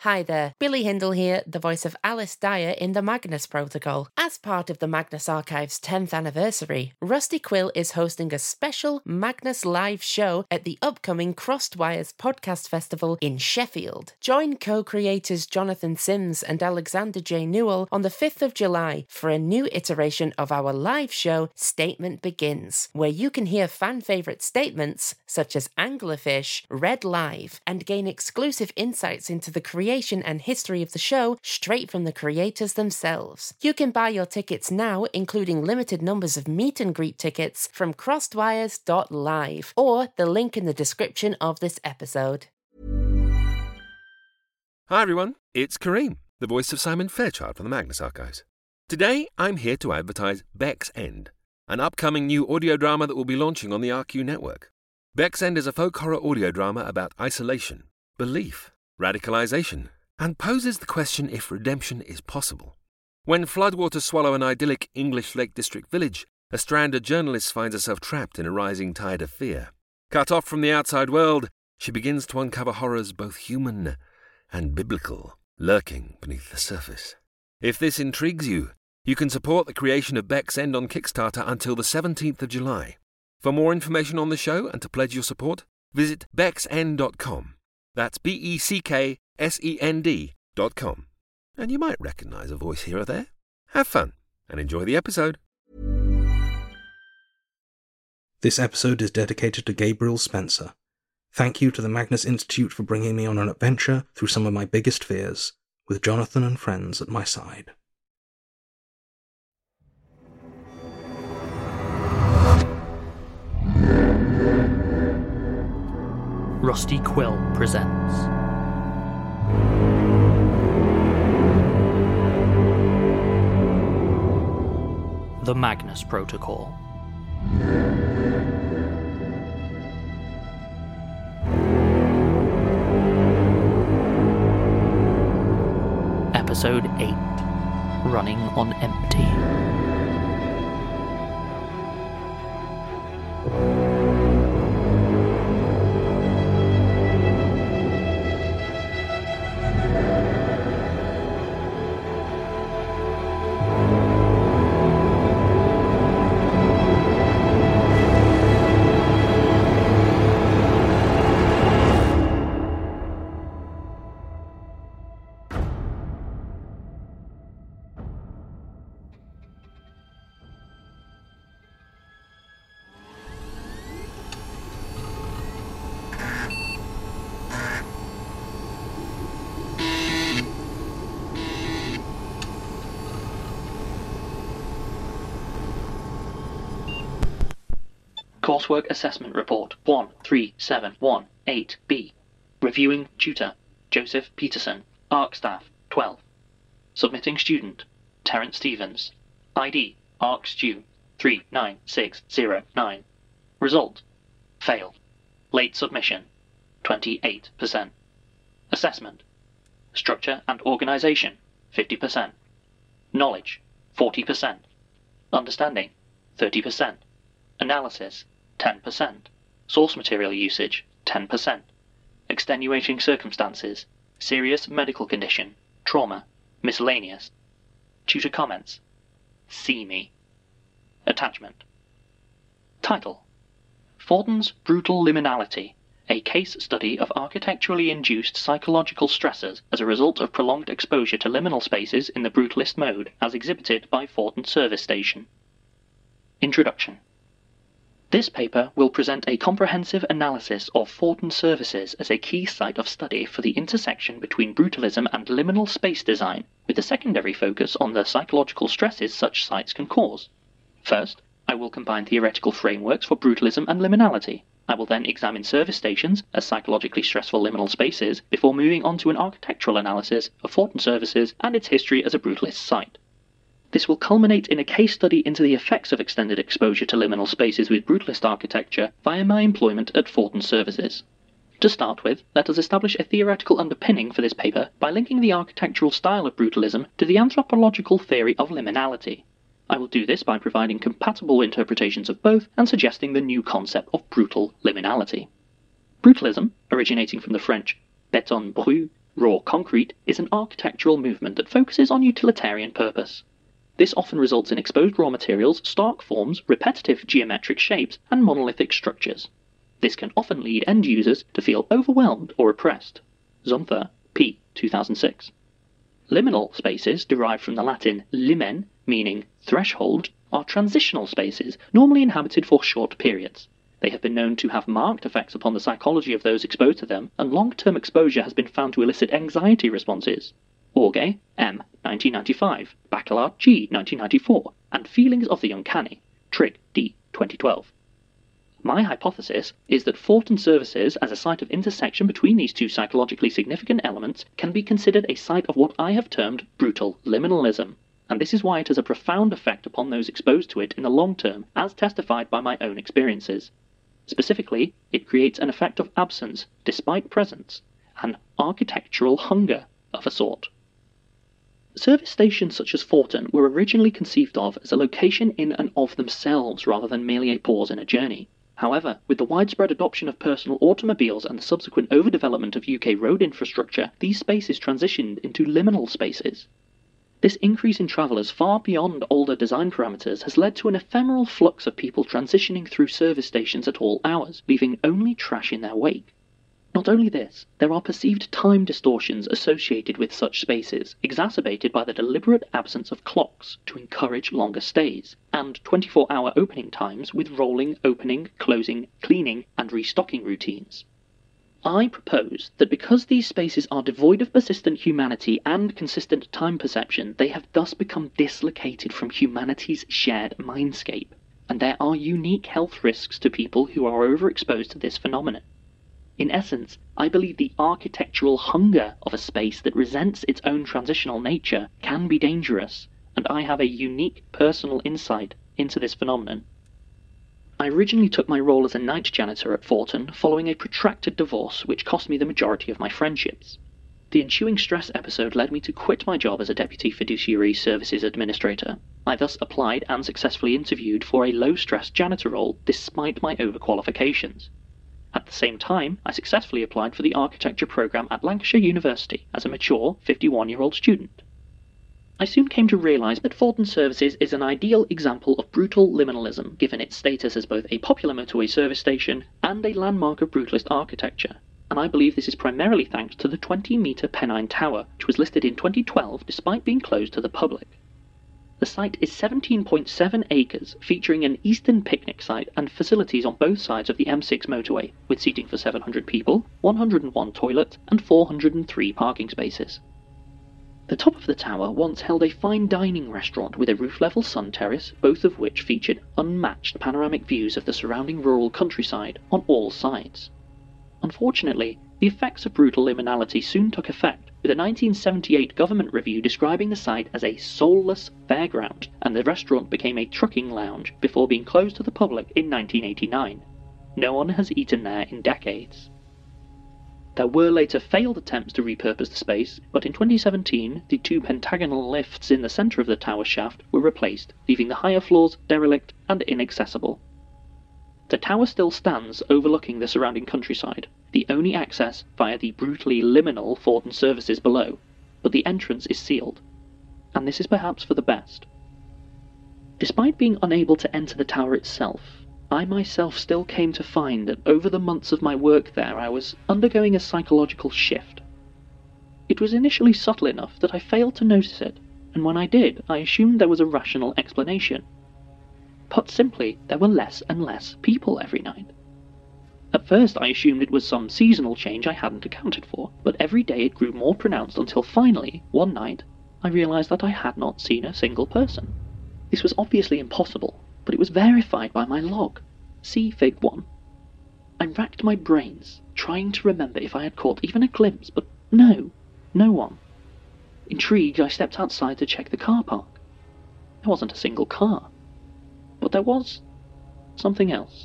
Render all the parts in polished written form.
Hi there, Billy Hindle here, the voice of Alice Dyer in the Magnus Protocol. As part of the Magnus Archive's 10th anniversary, Rusty Quill is hosting a special Magnus live show at the upcoming Crossed Wires Podcast Festival in Sheffield. Join co-creators Jonathan Sims and Alexander J. Newell on the 5th of July for a new iteration of our live show, Statement Begins, where you can hear fan-favourite statements such as Anglerfish read live and gain exclusive insights into the creation and history of the show straight from the creators themselves. You can buy your tickets now, including limited numbers of meet and greet tickets from crossedwires.live or the link in the description of this episode. Hi everyone, it's Kareem, the voice of Simon Fairchild from the Magnus Archives. Today I'm here to advertise Beck's End, an upcoming new audio drama that will be launching on the RQ network. Beck's End is a folk horror audio drama about isolation, belief, radicalization, and poses the question if redemption is possible. When floodwaters swallow an idyllic English Lake District village, a stranded journalist finds herself trapped in a rising tide of fear. Cut off from the outside world, she begins to uncover horrors both human and biblical, lurking beneath the surface. If this intrigues you, you can support the creation of Beck's End on Kickstarter until the 17th of July. For more information on the show and to pledge your support, visit becksend.com. That's BECKSEND.com. And you might recognise a voice here or there. Have fun and enjoy the episode. This episode is dedicated to Gabriel Spencer. Thank you to the Magnus Institute for bringing me on an adventure through some of my biggest fears, with Jonathan and friends at my side. Rusty Quill presents The Magnus Protocol. Episode 8, Running on Empty. Coursework Assessment Report 13718B. Reviewing Tutor Joseph Peterson. ARC Staff 12. Submitting Student Terence Stevens. ID ARC Stu 39609. Result Failed. Late Submission 28%. Assessment Structure and Organization 50%. Knowledge 40%. Understanding 30%. Analysis 10%. Source material usage 10%. Extenuating circumstances, serious medical condition, trauma, miscellaneous. Tutor comments. See me. Attachment. Title: Forden's Brutal Liminality, a case study of architecturally induced psychological stressors as a result of prolonged exposure to liminal spaces in the brutalist mode, as exhibited by Forden Service Station. Introduction. This paper will present a comprehensive analysis of Forden services as a key site of study for the intersection between brutalism and liminal space design, with a secondary focus on the psychological stresses such sites can cause. First, I will combine theoretical frameworks for brutalism and liminality. I will then examine service stations as psychologically stressful liminal spaces before moving on to an architectural analysis of Forden services and its history as a brutalist site. This will culminate in a case study into the effects of extended exposure to liminal spaces with brutalist architecture via my employment at Forden Services. To start with, let us establish a theoretical underpinning for this paper by linking the architectural style of brutalism to the anthropological theory of liminality. I will do this by providing compatible interpretations of both and suggesting the new concept of brutal liminality. Brutalism, originating from the French béton brut, Raw concrete is an architectural movement that focuses on utilitarian purpose. This often results in exposed raw materials, stark forms, repetitive geometric shapes, and monolithic structures. This can often lead end users to feel overwhelmed or oppressed. Zunther, p. 2006. Liminal spaces, derived from the Latin limen, meaning threshold, are transitional spaces, normally inhabited for short periods. They have been known to have marked effects upon the psychology of those exposed to them, and long-term exposure has been found to elicit anxiety responses. Orge, M. 1995, Bachelard, G. 1994, and Feelings of the Uncanny, Trigg, D. 2012. My hypothesis is that Fortin Services, as a site of intersection between these two psychologically significant elements, can be considered a site of what I have termed brutal liminalism, and this is why it has a profound effect upon those exposed to it in the long term, as testified by my own experiences. Specifically, it creates an effect of absence despite presence, an architectural hunger of a sort. Service stations such as Fortin were originally conceived of as a location in and of themselves rather than merely a pause in a journey. However, with the widespread adoption of personal automobiles and the subsequent overdevelopment of UK road infrastructure, these spaces transitioned into liminal spaces. This increase in travellers far beyond older design parameters has led to an ephemeral flux of people transitioning through service stations at all hours, leaving only trash in their wake. Not only this, there are perceived time distortions associated with such spaces, exacerbated by the deliberate absence of clocks to encourage longer stays, and 24-hour opening times with rolling, opening, closing, cleaning, and restocking routines. I propose that because these spaces are devoid of persistent humanity and consistent time perception, they have thus become dislocated from humanity's shared mindscape, and there are unique health risks to people who are overexposed to this phenomenon. In essence, I believe the architectural hunger of a space that resents its own transitional nature can be dangerous, and I have a unique personal insight into this phenomenon. I originally took my role as a night janitor at Fortin following a protracted divorce which cost me the majority of my friendships. The ensuing stress episode led me to quit my job as a Deputy Fiduciary Services Administrator. I thus applied and successfully interviewed for a low-stress janitor role despite my overqualifications. At the same time, I successfully applied for the architecture programme at Lancashire University as a mature 51-year-old student. I soon came to realise that Fortin Services is an ideal example of brutal liminalism, given its status as both a popular motorway service station and a landmark of brutalist architecture, and I believe this is primarily thanks to the 20-metre Pennine Tower, which was listed in 2012 despite being closed to the public. The site is 17.7 acres, featuring an eastern picnic site and facilities on both sides of the M6 motorway, with seating for 700 people, 101 toilets, and 403 parking spaces. The top of the tower once held a fine dining restaurant with a roof-level sun terrace, both of which featured unmatched panoramic views of the surrounding rural countryside on all sides. Unfortunately, the effects of brutal liminality soon took effect, with a 1978 government review describing the site as a soulless fairground, and the restaurant became a trucking lounge before being closed to the public in 1989. No one has eaten there in decades. There were later failed attempts to repurpose the space, but in 2017 the two pentagonal lifts in the centre of the tower shaft were replaced, leaving the higher floors derelict and inaccessible. The tower still stands overlooking the surrounding countryside, the only access via the brutally liminal Fortin Services below, but the entrance is sealed, and this is perhaps for the best. Despite being unable to enter the tower itself, I myself still came to find that over the months of my work there I was undergoing a psychological shift. It was initially subtle enough that I failed to notice it, and when I did, I assumed there was a rational explanation. Put simply, there were less and less people every night. At first I assumed it was some seasonal change I hadn't accounted for, but every day it grew more pronounced until finally, one night, I realised that I had not seen a single person. This was obviously impossible, but it was verified by my log. See Fig 1. I racked my brains, trying to remember if I had caught even a glimpse, but no one. Intrigued, I stepped outside to check the car park. There wasn't a single car. But there was something else.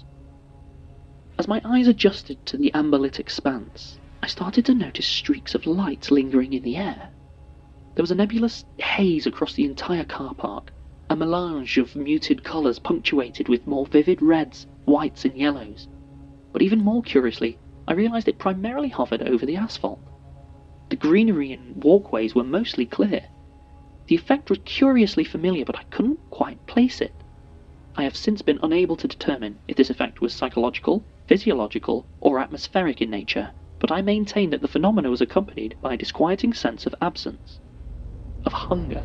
As my eyes adjusted to the amber-lit expanse, I started to notice streaks of light lingering in the air. There was a nebulous haze across the entire car park, a melange of muted colours punctuated with more vivid reds, whites and yellows. But even more curiously, I realised it primarily hovered over the asphalt. The greenery and walkways were mostly clear. The effect was curiously familiar, but I couldn't quite place it. I have since been unable to determine if this effect was psychological, physiological, or atmospheric in nature, but I maintain that the phenomena was accompanied by a disquieting sense of absence, of hunger.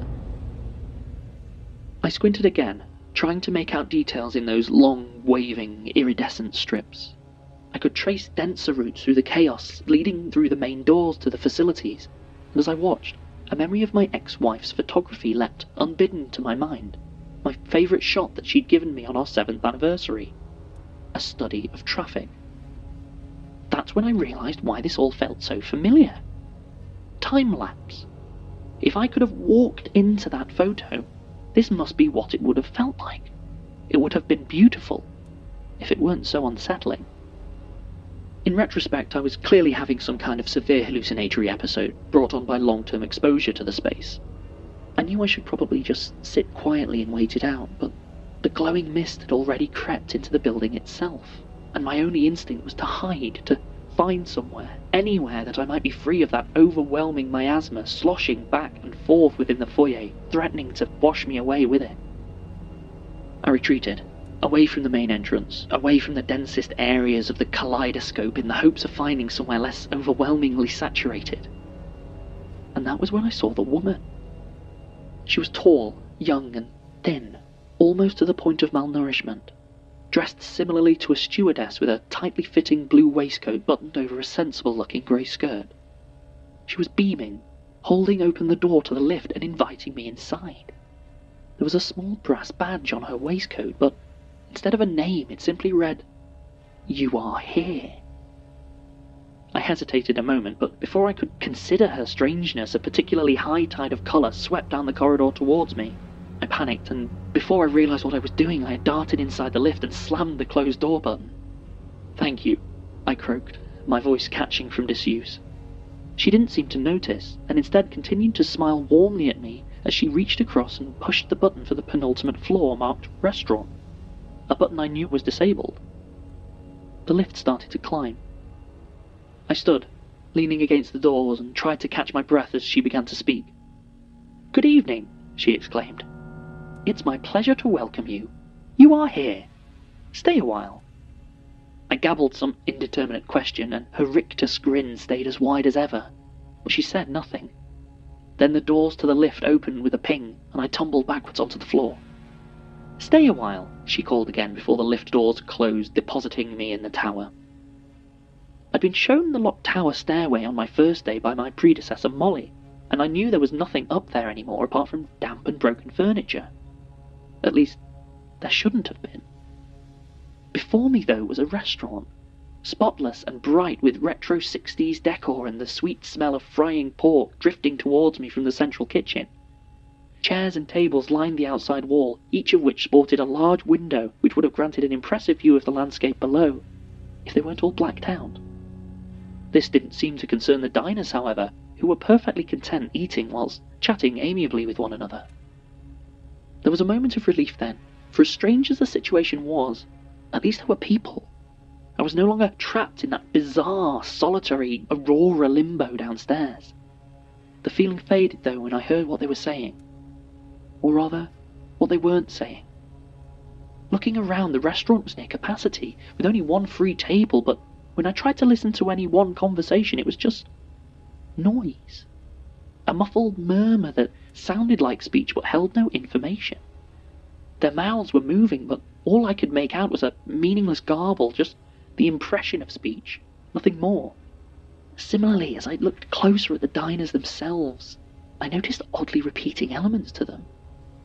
I squinted again, trying to make out details in those long, waving, iridescent strips. I could trace denser routes through the chaos leading through the main doors to the facilities, and as I watched, a memory of my ex-wife's photography leapt unbidden to my mind. My favourite shot that she'd given me on our 7th anniversary. A study of traffic. That's when I realised why this all felt so familiar. Time-lapse. If I could have walked into that photo, this must be what it would have felt like. It would have been beautiful, if it weren't so unsettling. In retrospect, I was clearly having some kind of severe hallucinatory episode brought on by long-term exposure to the space. I knew I should probably just sit quietly and wait it out, but the glowing mist had already crept into the building itself, and my only instinct was to hide, to find somewhere, anywhere that I might be free of that overwhelming miasma sloshing back and forth within the foyer, threatening to wash me away with it. I retreated, away from the main entrance, away from the densest areas of the kaleidoscope in the hopes of finding somewhere less overwhelmingly saturated. And that was when I saw the woman. She was tall, young and thin, almost to the point of malnourishment, dressed similarly to a stewardess with a tightly fitting blue waistcoat buttoned over a sensible-looking grey skirt. She was beaming, holding open the door to the lift and inviting me inside. There was a small brass badge on her waistcoat, but instead of a name, it simply read, "You are here." I hesitated a moment, but before I could consider her strangeness, a particularly high tide of colour swept down the corridor towards me. I panicked, and before I realised what I was doing, I had darted inside the lift and slammed the closed door button. "Thank you," I croaked, my voice catching from disuse. She didn't seem to notice, and instead continued to smile warmly at me as she reached across and pushed the button for the penultimate floor marked Restaurant, a button I knew was disabled. The lift started to climb. I stood, leaning against the doors, and tried to catch my breath as she began to speak. "Good evening," she exclaimed. "It's my pleasure to welcome you. You are here. Stay a while." I gabbled some indeterminate question, and her rictus grin stayed as wide as ever, but she said nothing. Then the doors to the lift opened with a ping, and I tumbled backwards onto the floor. "Stay a while," she called again before the lift doors closed, depositing me in the tower. I'd been shown the locked tower stairway on my first day by my predecessor Molly, and I knew there was nothing up there anymore apart from damp and broken furniture. At least, there shouldn't have been. Before me, though, was a restaurant, spotless and bright with retro 60s decor and the sweet smell of frying pork drifting towards me from the central kitchen. Chairs and tables lined the outside wall, each of which sported a large window which would have granted an impressive view of the landscape below, if they weren't all blacked out. This didn't seem to concern the diners, however, who were perfectly content eating whilst chatting amiably with one another. There was a moment of relief then, for as strange as the situation was, at least there were people. I was no longer trapped in that bizarre, solitary Aurora limbo downstairs. The feeling faded, though, when I heard what they were saying. Or rather, what they weren't saying. Looking around, the restaurant was near capacity, with only one free table, but when I tried to listen to any one conversation, it was just noise. A muffled murmur that sounded like speech but held no information. Their mouths were moving, but all I could make out was a meaningless garble, just the impression of speech, nothing more. Similarly, as I looked closer at the diners themselves, I noticed oddly repeating elements to them.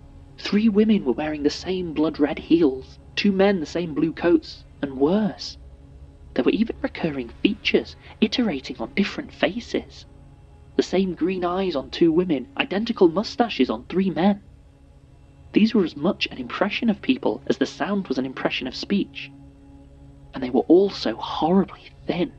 3 women were wearing the same blood-red heels, 2 men the same blue coats, and worse. There were even recurring features, iterating on different faces. The same green eyes on 2 women, identical moustaches on 3 men. These were as much an impression of people as the sound was an impression of speech. And they were all so horribly thin.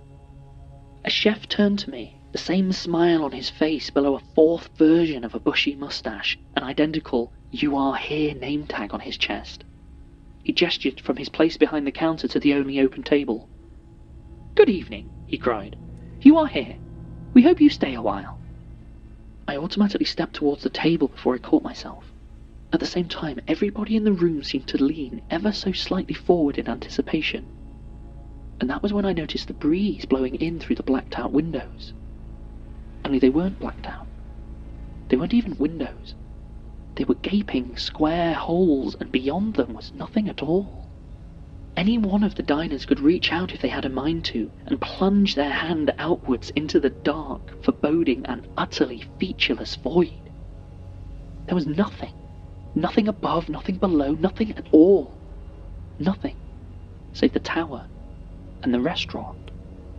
A chef turned to me, the same smile on his face below a 4th version of a bushy moustache, an identical "You are here" name tag on his chest. He gestured from his place behind the counter to the only open table. "Good evening," he cried. "You are here. "We hope you stay a while." I automatically stepped towards the table before I caught myself. At the same time, everybody in the room seemed to lean ever so slightly forward in anticipation. And that was when I noticed the breeze blowing in through the blacked-out windows. Only they weren't blacked out. They weren't even windows. They were gaping square holes, and beyond them was nothing at all. Any one of the diners could reach out if they had a mind to, and plunge their hand outwards into the dark, foreboding and utterly featureless void. There was nothing. Nothing above, nothing below, nothing at all. Nothing, save the tower and the restaurant.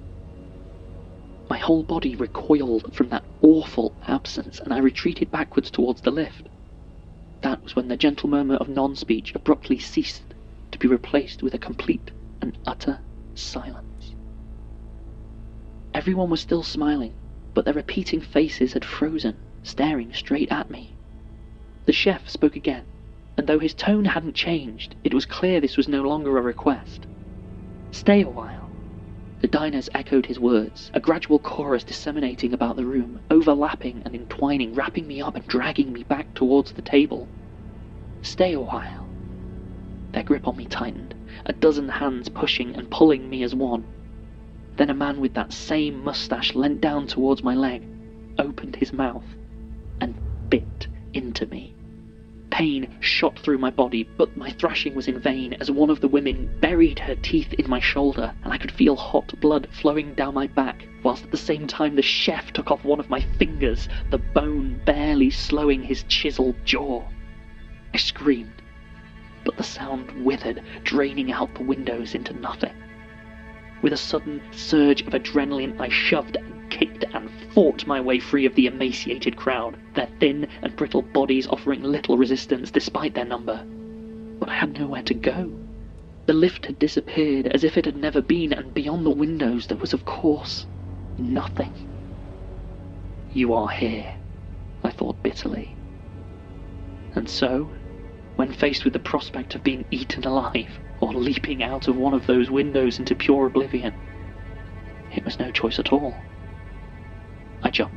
My whole body recoiled from that awful absence, and I retreated backwards towards the lift. That was when the gentle murmur of non-speech abruptly ceased, to be replaced with a complete and utter silence. Everyone was still smiling, but their repeating faces had frozen, staring straight at me. The chef spoke again, and though his tone hadn't changed, it was clear this was no longer a request. "Stay a while." The diners echoed his words, a gradual chorus disseminating about the room, overlapping and entwining, wrapping me up and dragging me back towards the table. "Stay a while." Their grip on me tightened, a dozen hands pushing and pulling me as one. Then a man with that same moustache leant down towards my leg, opened his mouth, and bit into me. Pain shot through my body, but my thrashing was in vain as one of the women buried her teeth in my shoulder, and I could feel hot blood flowing down my back, whilst at the same time the chef took off one of my fingers, the bone barely slowing his chiseled jaw. I screamed, but the sound withered, draining out the windows into nothing. With a sudden surge of adrenaline, I shoved and kicked and fought my way free of the emaciated crowd, their thin and brittle bodies offering little resistance despite their number. But I had nowhere to go. The lift had disappeared as if it had never been, and beyond the windows there was, of course, nothing. "You are here," I thought bitterly. And so, when faced with the prospect of being eaten alive, or leaping out of one of those windows into pure oblivion, it was no choice at all. I jumped.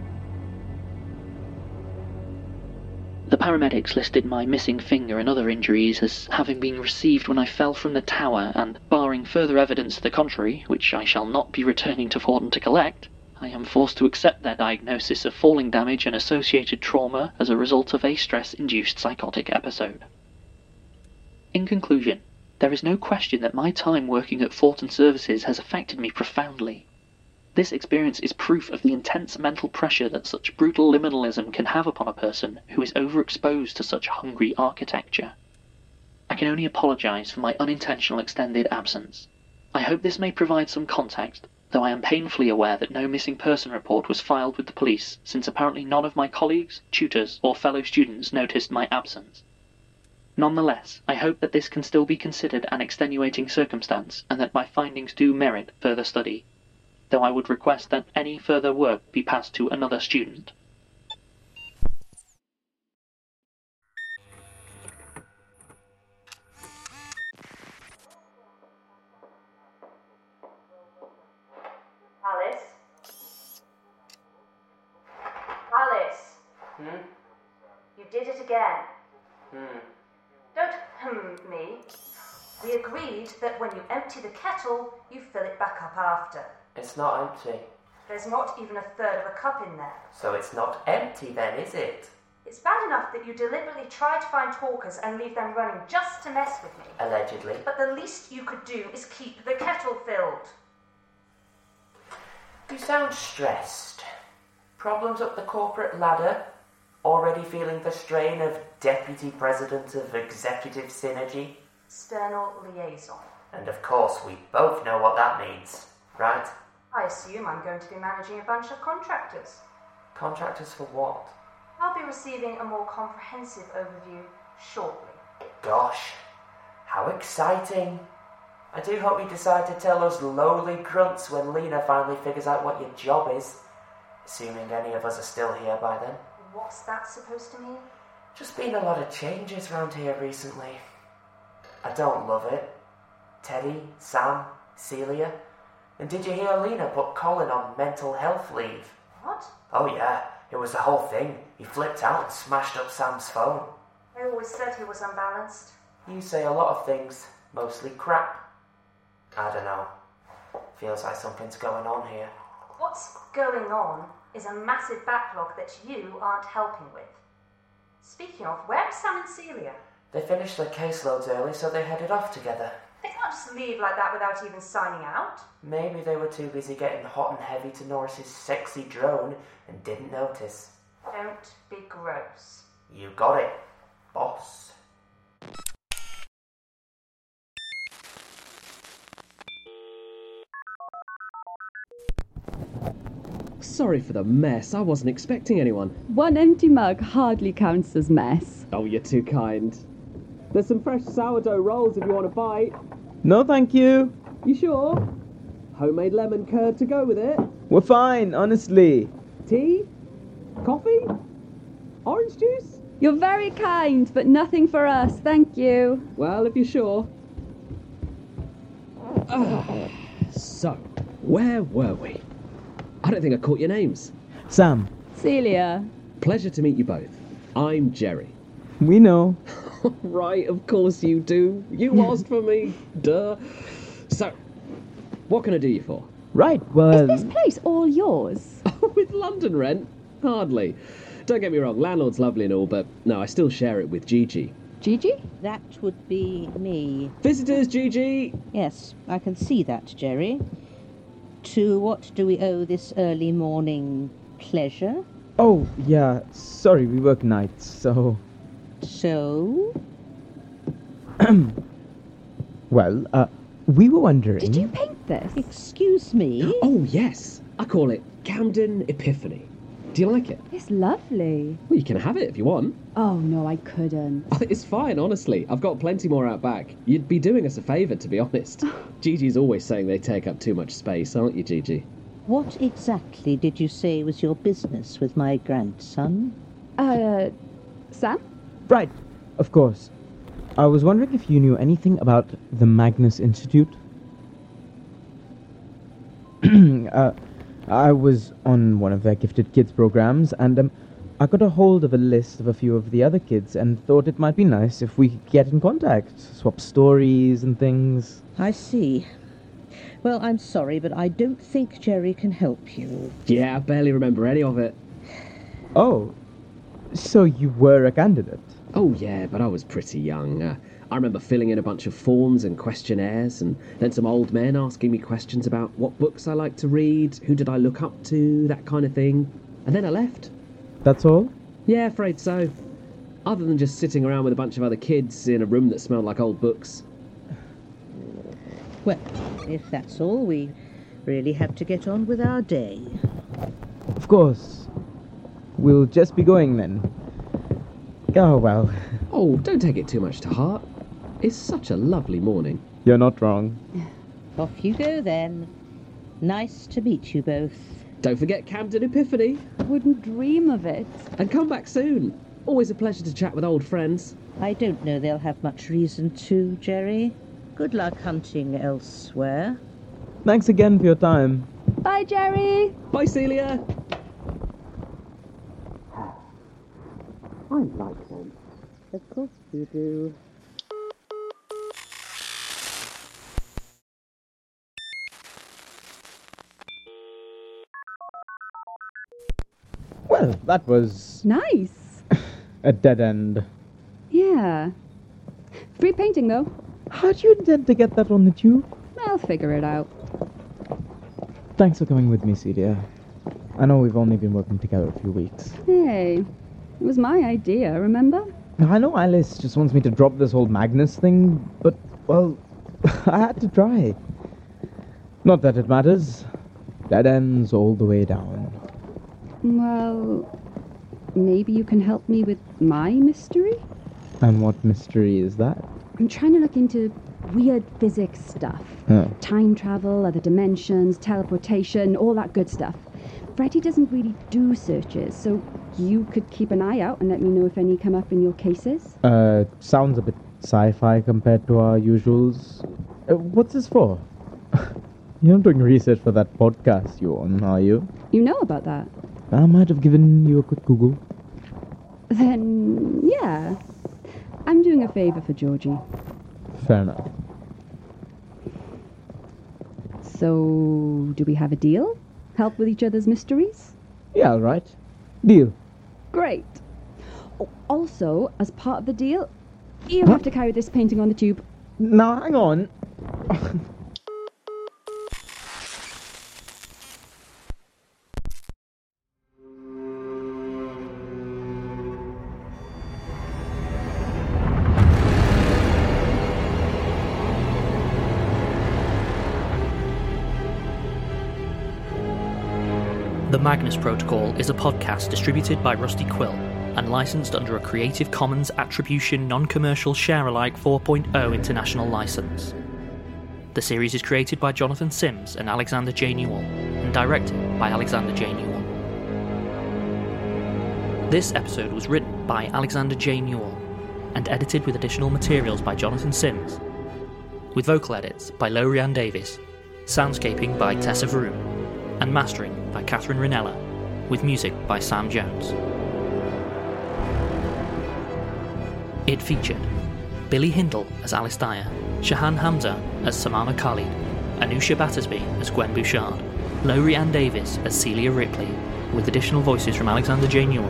The paramedics listed my missing finger and other injuries as having been received when I fell from the tower, and barring further evidence to the contrary, which I shall not be returning to Fordham to collect, I am forced to accept their diagnosis of falling damage and associated trauma as a result of a stress-induced psychotic episode. In conclusion, there is no question that my time working at Fortin Services has affected me profoundly. This experience is proof of the intense mental pressure that such brutal liminalism can have upon a person who is overexposed to such hungry architecture. I can only apologise for my unintentional extended absence. I hope this may provide some context, though I am painfully aware that no missing person report was filed with the police, since apparently none of my colleagues, tutors, or fellow students noticed my absence. Nonetheless, I hope that this can still be considered an extenuating circumstance, and that my findings do merit further study, though I would request that any further work be passed to another student. Alice? Alice? You did it again. Don't me. We agreed that when you empty the kettle, you fill it back up after. It's not empty. There's not even a third of a cup in there. So it's not empty then, is it? It's bad enough that you deliberately try to find talkers and leave them running just to mess with me. Allegedly. But the least you could do is keep the kettle filled. You sound stressed. Problems up the corporate ladder? Already feeling the strain of Deputy President of Executive Synergy? External liaison. And of course we both know what that means, right? I assume I'm going to be managing a bunch of contractors. Contractors for what? I'll be receiving a more comprehensive overview shortly. Gosh, how exciting. I do hope you decide to tell us lowly grunts when Lena finally figures out what your job is. Assuming any of us are still here by then. What's that supposed to mean? Just been a lot of changes around here recently. I don't love it. Teddy, Sam, Celia, And did you hear Lena put Colin on mental health leave? What? Oh yeah, it was the whole thing. He flipped out and smashed up Sam's phone. I always said he was unbalanced. You say a lot of things, mostly crap. I don't know. Feels like something's going on here. What's going on is a massive backlog that you aren't helping with. Speaking of, where's Sam and Celia? They finished their caseloads early, so they headed off together. They can't just leave like that without even signing out. Maybe they were too busy getting hot and heavy to Norris's sexy drone and didn't notice. Don't be gross. You got it, boss. Sorry for the mess. I wasn't expecting anyone. One empty mug hardly counts as mess. Oh, you're too kind. There's some fresh sourdough rolls if you want a bite. No, thank you. You sure? Homemade lemon curd to go with it. We're fine, honestly. Tea? Coffee? Orange juice? You're very kind, but nothing for us, thank you. Well, if you're sure. So, where were we? I don't think I caught your names. Sam, Celia. Pleasure to meet you both. I'm Jerry. we know. Right, of course you do. You asked for me. Duh. So, what can I do you for? Right, well... Is this place all yours? With London rent? Hardly. Don't get me wrong, landlord's lovely and all, but no, I still share it with Gigi. Gigi? That would be me. Visitors, Gigi! Yes, I can see that, Jerry. To what do we owe this early morning pleasure? Oh, yeah, sorry, we work nights, so... So? Well, we were wondering... Did you paint this? Excuse me? Oh, yes. I call it Camden Epiphany. Do you like it? It's lovely. Well, you can have it if you want. Oh, no, I couldn't. It's fine, honestly. I've got plenty more out back. You'd be doing us a favour, to be honest. Gigi's always saying they take up too much space, aren't you, Gigi? What exactly did you say was your business with my grandson? Sam? Right, of course. I was wondering if you knew anything about the Magnus Institute? I was on one of their Gifted Kids programs, and I got a hold of a list of a few of the other kids and thought it might be nice if we could get in contact, swap stories and things. I see. Well, I'm sorry, but I don't think Jerry can help you. Yeah, I barely remember any of it. Oh, so you were a candidate? Oh, yeah, but I was pretty young. I remember filling in a bunch of forms and questionnaires, and then some old men asking me questions about what books I liked to read, who did I look up to, that kind of thing. And then I left. That's all? Yeah, afraid so. Other than just sitting around with a bunch of other kids in a room that smelled like old books. Well, if that's all, we really have to get on with our day. Of course. We'll just be going then. Oh, well. Oh, don't take it too much to heart. It's such a lovely morning. You're not wrong. Off you go then. Nice to meet you both. Don't forget Camden Epiphany. Wouldn't dream of it. And come back soon. Always a pleasure to chat with old friends. I don't know they'll have much reason to, Jerry. Good luck hunting elsewhere. Thanks again for your time. Bye, Jerry. Bye, Celia. I like them. Of course you do. Well, that was Nice. a dead end. Yeah. Free painting, though. How do you intend to get that on the tube? I'll figure it out. Thanks for coming with me, Celia. I know we've only been working together a few weeks. Hey, it was my idea, remember? I know Alice just wants me to drop this whole Magnus thing, but, well, I had to try. Not that it matters. Dead ends all the way down. Well, maybe you can help me with my mystery? And what mystery is that? I'm trying to look into weird physics stuff. Oh. Time travel, other dimensions, teleportation, all that good stuff. Freddy doesn't really do searches, so you could keep an eye out and let me know if any come up in your cases. Sounds a bit sci-fi compared to our usuals. What's this for? You're not doing research for that podcast you're on, are you? You know about that? I might have given you a quick Google. Then, yeah. I'm doing a favour for Georgie. Fair enough. So, do we have a deal? Help with each other's mysteries? Yeah, all right. Deal. Great. Oh, also, as part of the deal, you have to carry this painting on the tube. Now, hang on. The Magnus Protocol is a podcast distributed by Rusty Quill and licensed under a Creative Commons Attribution Non-Commercial Share-alike 4.0 international license. The series is created by Jonathan Sims and Alexander J. Newell and directed by Alexander J. Newell. This episode was written by Alexander J. Newell and edited with additional materials by Jonathan Sims, with vocal edits by Lorianne Davis, soundscaping by Tessa Vroom, and mastering by Catherine Rinella, with music by Sam Jones. It featured Billy Hindle as Alice Dyer, Shahan Hamza as Samana Khalid, Anusha Battersby as Gwen Bouchard, Lorianne Davis as Celia Ripley, with additional voices from Alexander J. Newell.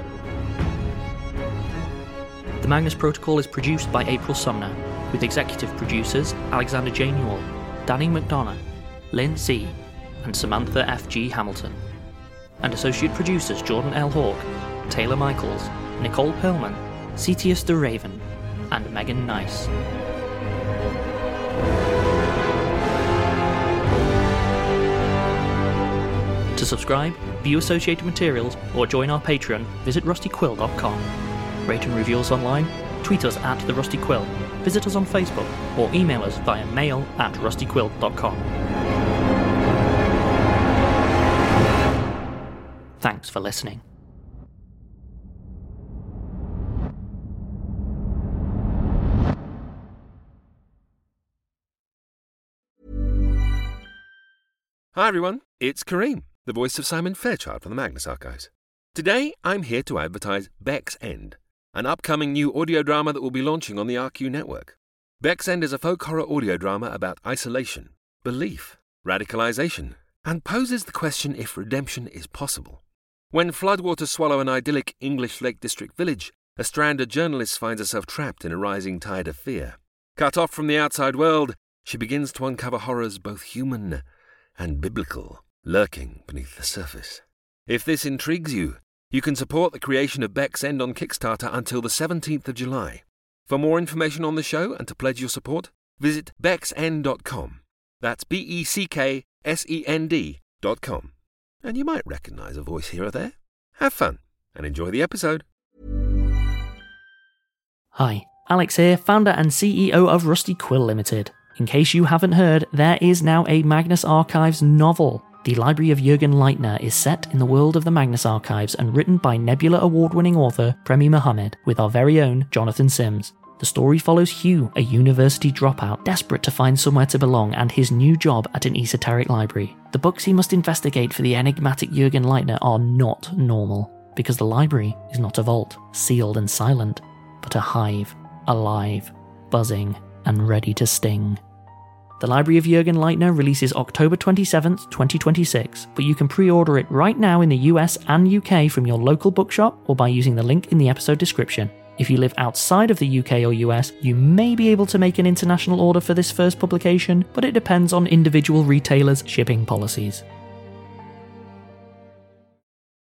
The Magnus Protocol is produced by April Sumner, with executive producers Alexander J. Newell, Danny McDonough, Lynn C., and Samantha F. G. Hamilton, and associate producers Jordan L. Hawke, Taylor Michaels, Nicole Perlman, Cetius de Raven, and Megan Nice. To subscribe, view associated materials, or join our Patreon, visit rustyquill.com. Rate and review us online, tweet us at The Rusty Quill, visit us on Facebook, or email us via mail@rustyquill.com. Thanks for listening. Hi everyone, it's Kareem, the voice of Simon Fairchild from the Magnus Archives. Today I'm here to advertise Beck's End, an upcoming new audio drama that will be launching on the RQ network. Beck's End is a folk horror audio drama about isolation, belief, radicalization, and poses the question if redemption is possible. When floodwaters swallow an idyllic English Lake District village, a stranded journalist finds herself trapped in a rising tide of fear. Cut off from the outside world, she begins to uncover horrors both human and biblical, lurking beneath the surface. If this intrigues you, you can support the creation of Beck's End on Kickstarter until the 17th of July. For more information on the show and to pledge your support, visit becksend.com. That's BECKSEND.com. And you might recognise a voice here or there. Have fun and enjoy the episode. Hi, Alex here, founder and CEO of Rusty Quill Limited. In case you haven't heard, there is now a Magnus Archives novel. The Library of Jürgen Leitner is set in the world of the Magnus Archives and written by Nebula Award-winning author Premi Mohammed with our very own Jonathan Sims. The story follows Hugh, a university dropout, desperate to find somewhere to belong, and his new job at an esoteric library. The books he must investigate for the enigmatic Jürgen Leitner are not normal, because the library is not a vault, sealed and silent, but a hive, alive, buzzing, and ready to sting. The Library of Jürgen Leitner releases October 27th, 2026, but you can pre-order it right now in the US and UK from your local bookshop or by using the link in the episode description. If you live outside of the UK or US, you may be able to make an international order for this first publication, but it depends on individual retailers' shipping policies.